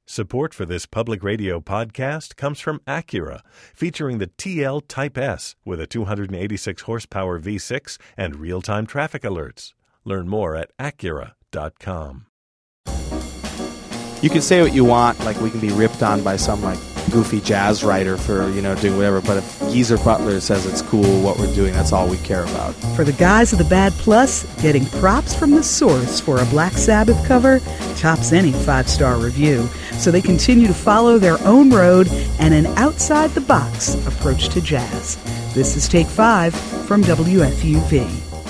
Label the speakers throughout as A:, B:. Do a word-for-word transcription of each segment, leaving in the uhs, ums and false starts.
A: Support for this public radio podcast comes from Acura, featuring the T L Type S with a two hundred eighty-six horsepower V six and real-time traffic alerts. Learn more at Acura dot com.
B: You can say what you want, like we can be ripped on by some like goofy jazz writer for, you know, doing whatever, but if Geezer Butler says it's cool what we're doing, that's all we care about.
C: For the guys of the Bad Plus, getting props from the source for a Black Sabbath cover tops any five-star review. So they continue to follow their own road and an outside-the-box approach to jazz. This is Take Five from W F U V.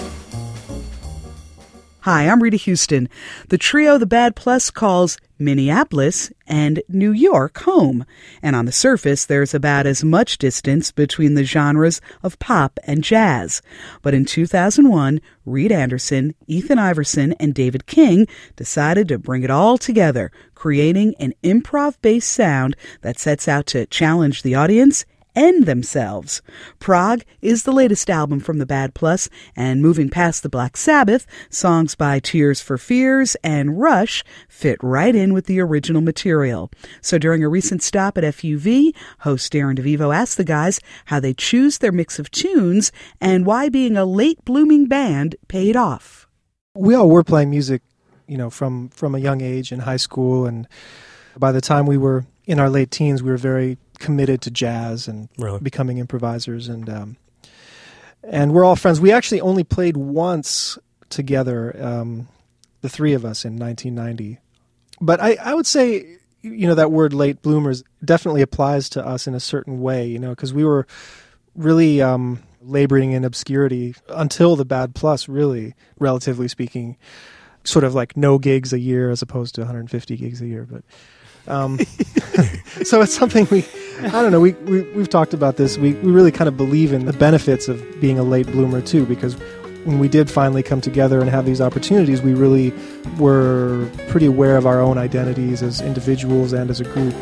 C: Hi, I'm Rita Houston. The trio The Bad Plus calls Minneapolis and New York home. And on the surface, there's about as much distance between the genres of pop and jazz. But in two thousand one, Reed Anderson, Ethan Iverson, and David King decided to bring it all together, creating an improv-based sound that sets out to challenge the audience and themselves. Prague is the latest album from the Bad Plus, and moving past the Black Sabbath, songs by Tears for Fears and Rush fit right in with the original material. So during a recent stop at F U V, host Darren DeVivo asked the guys how they choose their mix of tunes and why being a late blooming band paid off.
D: We all were playing music, you know, from, from a young age in high school, and by the time we were in our late teens, we were very committed to jazz and really? becoming improvisers, and um, and we're all friends. We actually only played once together, um, the three of us in nineteen ninety. But I, I would say, you know, that word late bloomers definitely applies to us in a certain way, you know, because we were really um, laboring in obscurity until the Bad Plus, really, relatively speaking, sort of like no gigs a year as opposed to one hundred fifty gigs a year, but Um, so it's something we, I don't know, we, we, we've talked about this. We, we really kind of believe in the benefits of being a late bloomer too, because when we did finally come together and have these opportunities, we really were pretty aware of our own identities as individuals and as a group.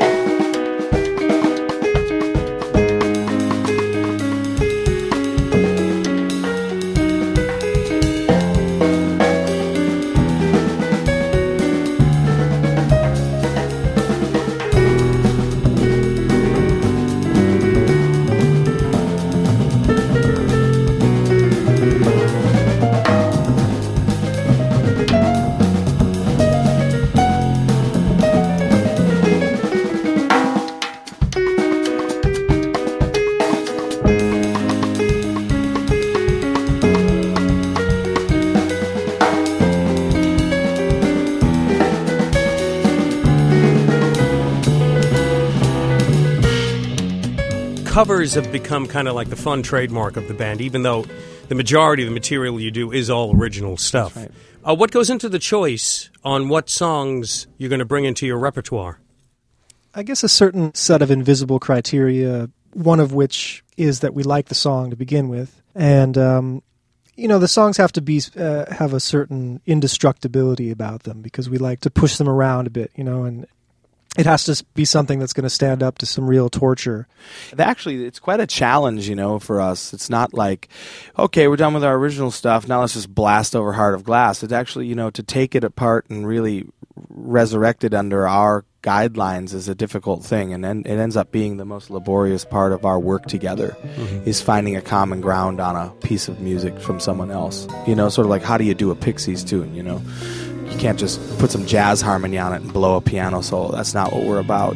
E: Covers have become kind of like the fun trademark of the band, even though the majority of the material you do is all original stuff. Right. Uh, what goes into the choice on what songs you're going to bring into your repertoire?
D: I guess a certain set of invisible criteria, one of which is that we like the song to begin with. And, um, you know, the songs have to be uh, have a certain indestructibility about them because we like to push them around a bit, you know, and it has to be something that's going to stand up to some real torture.
B: Actually, it's quite a challenge, you know, for us. It's not like, okay, we're done with our original stuff, now let's just blast over Heart of Glass. It's actually, you know, to take it apart and really resurrect it under our guidelines is a difficult thing, and then it ends up being the most laborious part of our work together, mm-hmm. is finding a common ground on a piece of music from someone else. You know, sort of like how do you do a Pixies tune, you know? You can't just put some jazz harmony on it and blow a piano solo. That's not what we're about.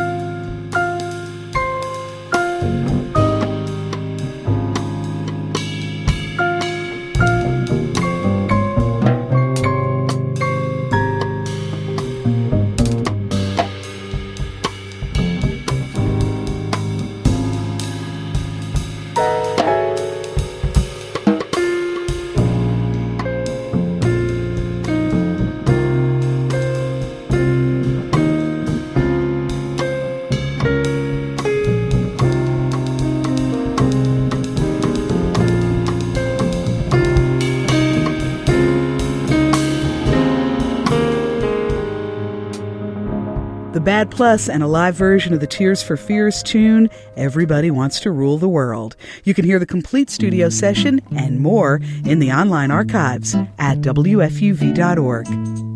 C: Bad Plus and a live version of the Tears for Fears tune, Everybody Wants to Rule the World. You can hear the complete studio session and more in the online archives at W F U V dot org.